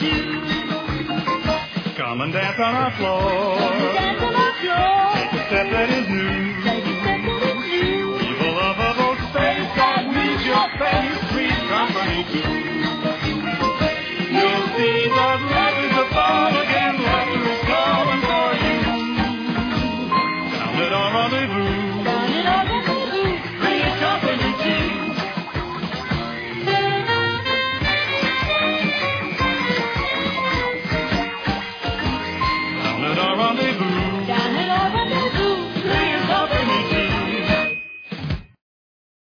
you. Come and dance on our floor. Dance on our floor. Take a step that is new.